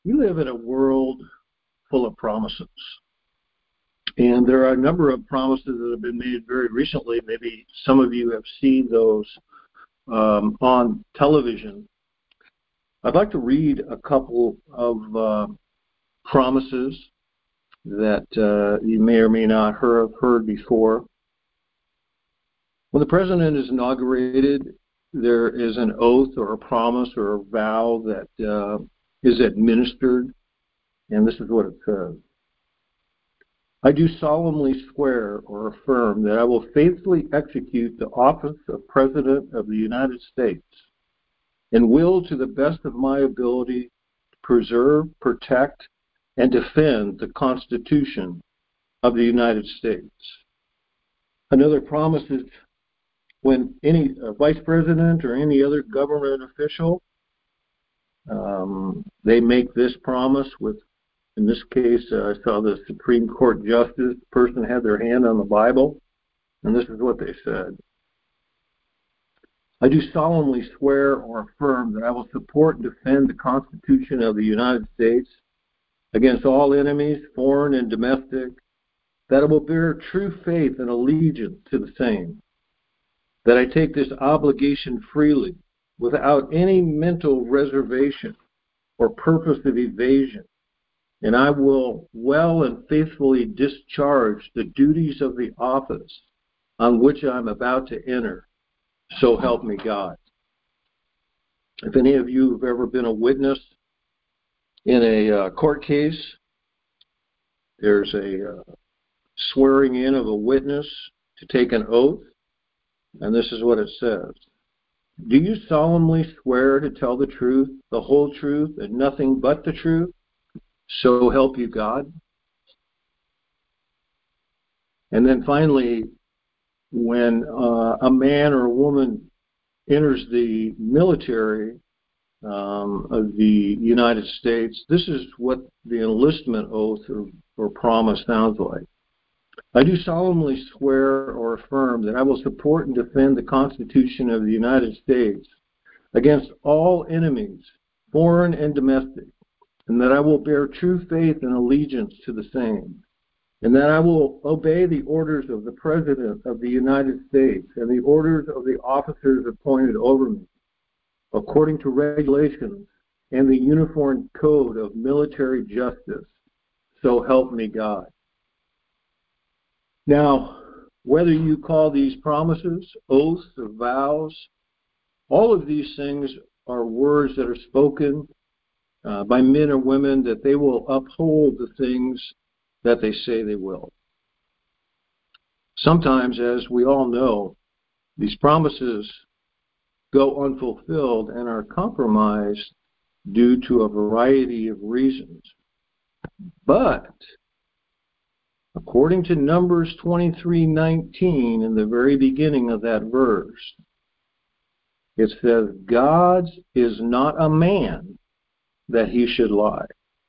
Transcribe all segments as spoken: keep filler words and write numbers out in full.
We live in a world full of promises. And there are a number of promises that have been made very recently. Maybe some of you have seen those um, on television. I'd like to read a couple of uh, promises that uh, you may or may not have heard before. When the president is inaugurated, there is an oath or a promise or a vow that uh, is administered, and this is what it says. I do solemnly swear or affirm that I will faithfully execute the office of President of the United States and will, to the best of my ability, preserve, protect, and defend the Constitution of the United States. Another promise is when any uh, vice president or any other government official, um, they make this promise with, in this case, uh, I saw the Supreme Court justice, the person had their hand on the Bible, and this is what they said. I do solemnly swear or affirm that I will support and defend the Constitution of the United States against all enemies, foreign and domestic, that I will bear true faith and allegiance to the same, that I take this obligation freely without any mental reservation or purpose of evasion, and I will well and faithfully discharge the duties of the office on which I'm about to enter. So help me God. If any of you have ever been a witness in a uh, court case, there's a uh, swearing in of a witness to take an oath, and this is what it says. Do you solemnly swear to tell the truth, the whole truth, and nothing but the truth? So help you God. And then finally, when uh, a man or a woman enters the military um, of the United States, this is what the enlistment oath or, or promise sounds like. I do solemnly swear or affirm that I will support and defend the Constitution of the United States against all enemies, foreign and domestic, and that I will bear true faith and allegiance to the same, and that I will obey the orders of the President of the United States and the orders of the officers appointed over me, according to regulations and the Uniform Code of Military Justice. So help me God. Now, whether you call these promises, oaths, or vows, all of these things are words that are spoken uh, by men or women that they will uphold the things that they say they will. Sometimes, as we all know, these promises go unfulfilled and are compromised due to a variety of reasons. But according to Numbers twenty-three nineteen, in the very beginning of that verse, it says, God is not a man that he should lie.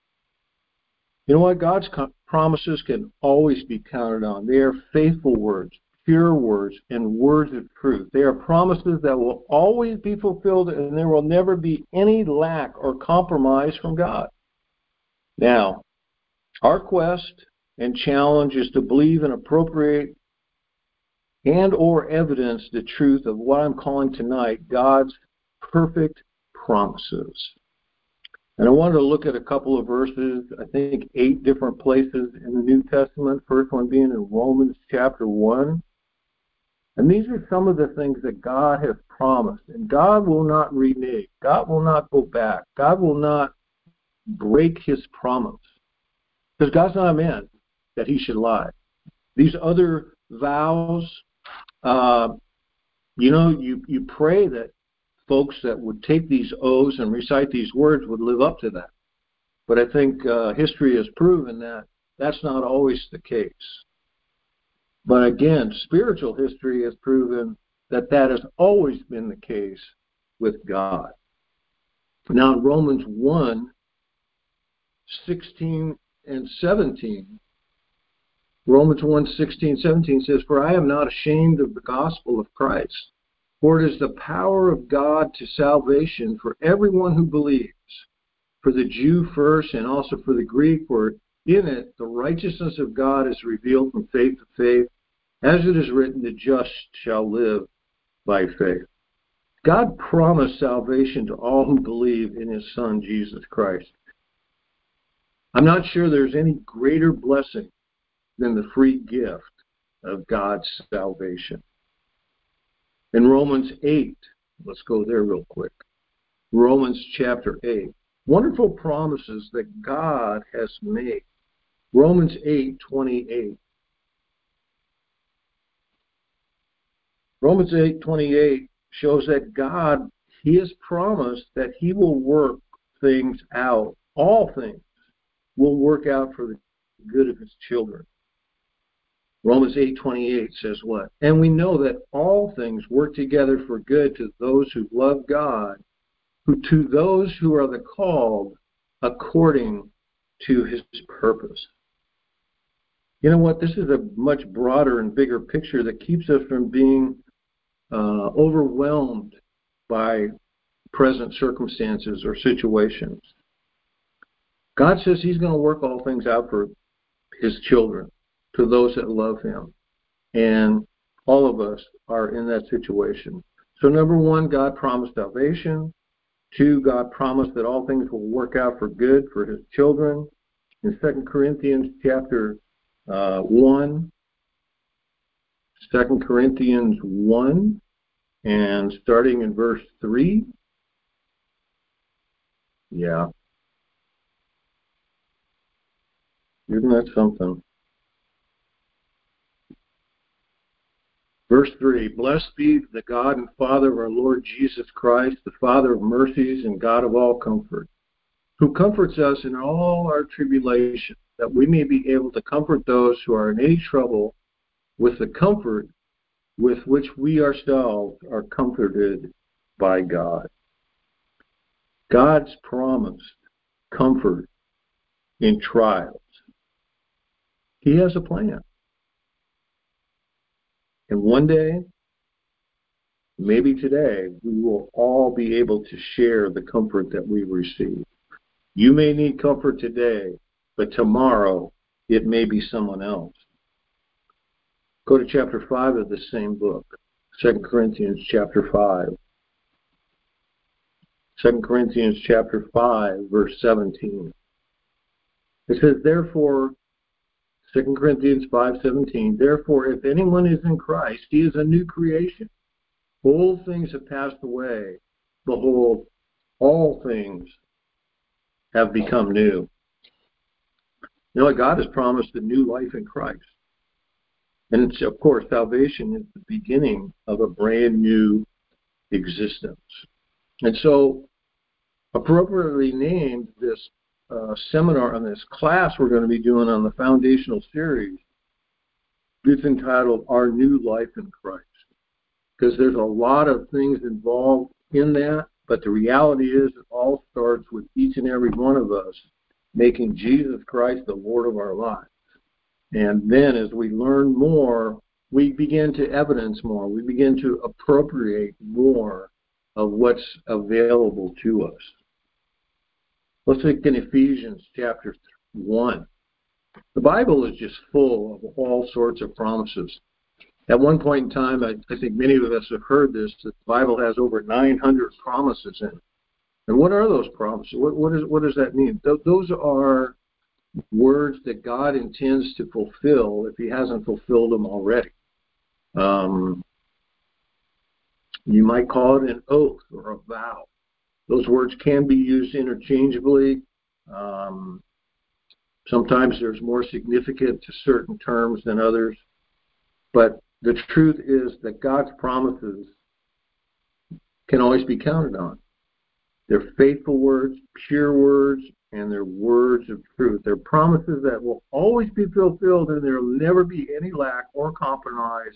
You know what? God's promises can always be counted on. They are faithful words, pure words, and words of truth. They are promises that will always be fulfilled, and there will never be any lack or compromise from God. Now, our quest and challenge is to believe and appropriate and or evidence the truth of what I'm calling tonight God's perfect promises. And I wanted to look at a couple of verses, I think eight different places in the New Testament, first one being in Romans chapter one. And these are some of the things that God has promised. And God will not renege. God will not go back. God will not break his promise. Because God's not a man that he should lie. These other vows, uh, you know, you, you pray that folks that would take these oaths and recite these words would live up to that. But I think uh, history has proven that that's not always the case. But again, spiritual history has proven that that has always been the case with God. Now, in Romans one, sixteen and seventeen, Romans one, sixteen, seventeen says, For I am not ashamed of the gospel of Christ, for it is the power of God to salvation for everyone who believes, for the Jew first and also for the Greek, for in it the righteousness of God is revealed from faith to faith, as it is written, the just shall live by faith. God promised salvation to all who believe in his Son, Jesus Christ. I'm not sure there's any greater blessing than the free gift of God's salvation. In Romans eight, let's go there real quick. Romans chapter eight. Wonderful promises that God has made. Romans eight twenty-eight. Romans eight twenty-eight shows that God, he has promised that he will work things out. All things will work out for the good of his children. Romans eight twenty-eight says what? And we know that all things work together for good to those who love God, who to those who are the called according to his purpose. You know what? This is a much broader and bigger picture that keeps us from being uh, overwhelmed by present circumstances or situations. God says he's going to work all things out for his children, to those that love him. And all of us are in that situation. So number one, God promised salvation. Two, God promised that all things will work out for good for his children. In Second Corinthians chapter uh, one, Second Corinthians one, and starting in verse three. Yeah. Isn't that something? Verse three, blessed be the God and Father of our Lord Jesus Christ, the Father of mercies and God of all comfort, who comforts us in all our tribulation, that we may be able to comfort those who are in any trouble with the comfort with which we ourselves are comforted by God. God's promised comfort in trials. He has a plan. And one day, maybe today, we will all be able to share the comfort that we receive. You may need comfort today, but tomorrow it may be someone else. Go to chapter five of the same book, Second Corinthians chapter five. Second Corinthians chapter five, verse seventeen. It says, therefore, Second Corinthians five seventeen, therefore, if anyone is in Christ, he is a new creation. Old things have passed away. Behold, all things have become new. You know what? God has promised a new life in Christ. And it's, of course, salvation is the beginning of a brand new existence. And so, appropriately named this uh, seminar on this class we're going to be doing on the foundational series, it's entitled Our New Life in Christ. Because there's a lot of things involved in that, but the reality is it all starts with each and every one of us making Jesus Christ the Lord of our lives. And then as we learn more, we begin to evidence more. We begin to appropriate more of what's available to us. Let's look in Ephesians chapter one. The Bible is just full of all sorts of promises. At one point in time, I, I think many of us have heard this, that the Bible has over nine hundred promises in it. And what are those promises? What, what, is, what does that mean? Th- those are words that God intends to fulfill if he hasn't fulfilled them already. Um, you might call it an oath or a vow. Those words can be used interchangeably. Um, sometimes there's more significance to certain terms than others. But the truth is that God's promises can always be counted on. They're faithful words, pure words, and they're words of truth. They're promises that will always be fulfilled, and there will never be any lack or compromise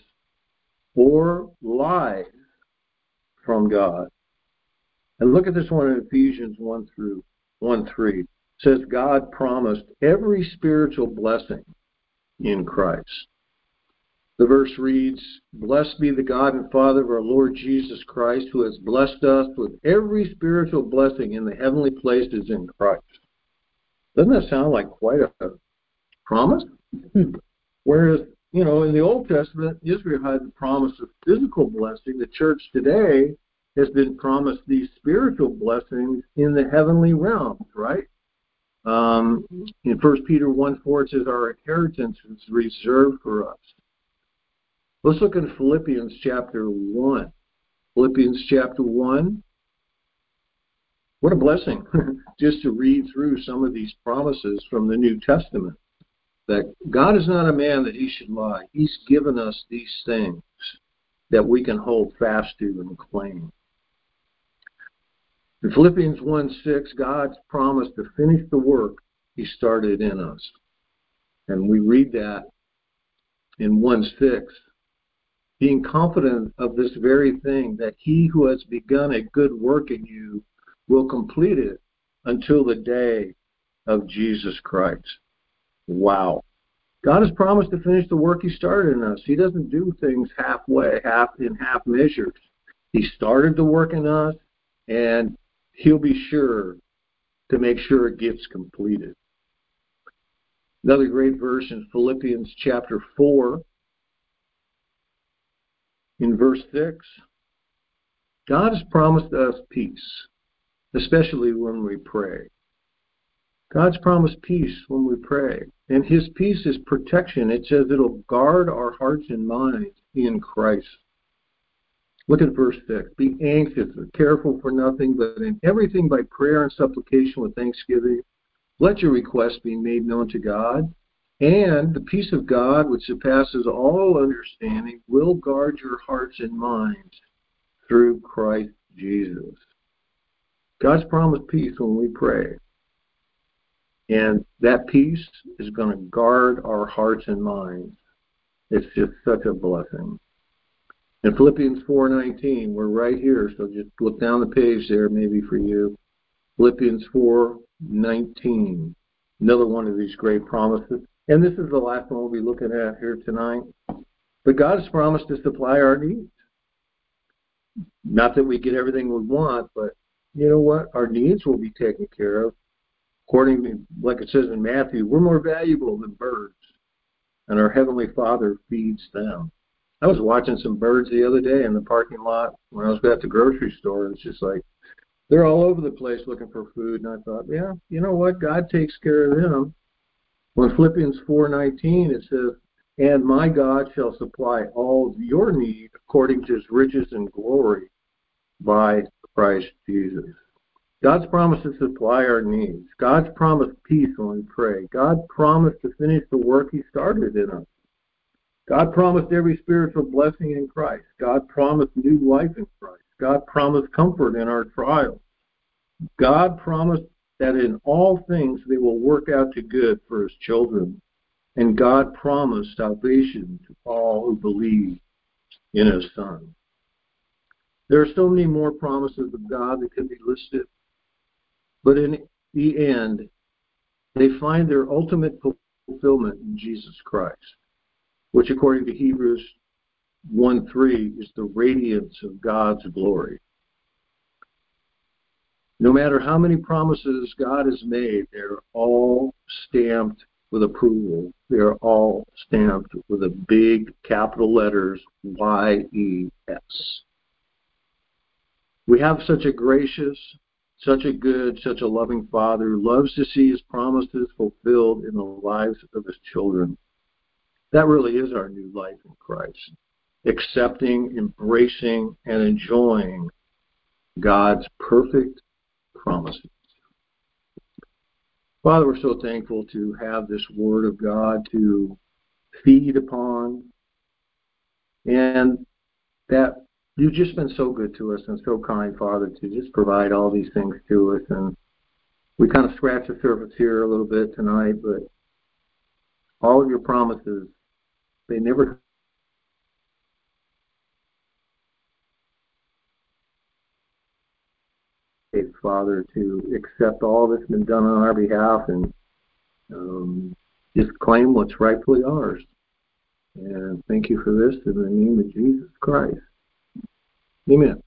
or lies from God. And look at this one in Ephesians one through one three. It says God promised every spiritual blessing in Christ. The verse reads, "Blessed be the God and Father of our Lord Jesus Christ, who has blessed us with every spiritual blessing in the heavenly places in Christ." Doesn't that sound like quite a promise? Whereas, you know, in the Old Testament, Israel had the promise of physical blessing. The church today has been promised these spiritual blessings in the heavenly realms, right? Um, in First Peter one four, it says, "Our inheritance is reserved for us." Let's look at Philippians chapter one. Philippians chapter one. What a blessing just to read through some of these promises from the New Testament. That God is not a man that he should lie. He's given us these things that we can hold fast to and claim. In Philippians one six, God's promised to finish the work he started in us. And we read that in one six. Being confident of this very thing, that he who has begun a good work in you will complete it until the day of Jesus Christ. Wow. God has promised to finish the work he started in us. He doesn't do things halfway, half in half measures. He started the work in us, and he'll be sure to make sure it gets completed. Another great verse in Philippians chapter four. In verse six, God has promised us peace, especially when we pray. God's promised peace when we pray. And his peace is protection. It says it'll guard our hearts and minds in Christ. Look at verse six. "Be anxious or careful for nothing, but in everything by prayer and supplication with thanksgiving, let your requests be made known to God. And the peace of God, which surpasses all understanding, will guard your hearts and minds through Christ Jesus." God's promised peace when we pray. And that peace is going to guard our hearts and minds. It's just such a blessing. In Philippians four nineteen, we're right here, so just look down the page there maybe for you. Philippians four nineteen, another one of these great promises. And this is the last one we'll be looking at here tonight. But God has promised to supply our needs. Not that we get everything we want, but you know what? Our needs will be taken care of. According to, like it says in Matthew, we're more valuable than birds, and our Heavenly Father feeds them. I was watching some birds the other day in the parking lot when I was at the grocery store, and it's just like, they're all over the place looking for food, and I thought, yeah, you know what? God takes care of them. When Philippians four nineteen, it says, "And my God shall supply all your need according to his riches and glory by Christ Jesus." God's promised to supply our needs. God's promised peace when we pray. God promised to finish the work he started in us. God promised every spiritual blessing in Christ. God promised new life in Christ. God promised comfort in our trials. God promised that in all things they will work out to good for his children. And God promised salvation to all who believe in his Son. There are so many more promises of God that can be listed. But in the end, they find their ultimate fulfillment in Jesus Christ, which according to Hebrews one three is the radiance of God's glory. No matter how many promises God has made, they're all stamped with approval. They're all stamped with a big capital letters Y E S. We have such a gracious, such a good, such a loving Father who loves to see his promises fulfilled in the lives of his children. That really is our new life in Christ. Accepting, embracing, and enjoying God's perfect promises. Father, we're so thankful to have this Word of God to feed upon, and that you've just been so good to us and so kind, Father, to just provide all these things to us. And we kind of scratched the surface here a little bit tonight, but all of your promises, they never Father, to accept all that's been done on our behalf and um, just claim what's rightfully ours. And thank you for this in the name of Jesus Christ. Amen.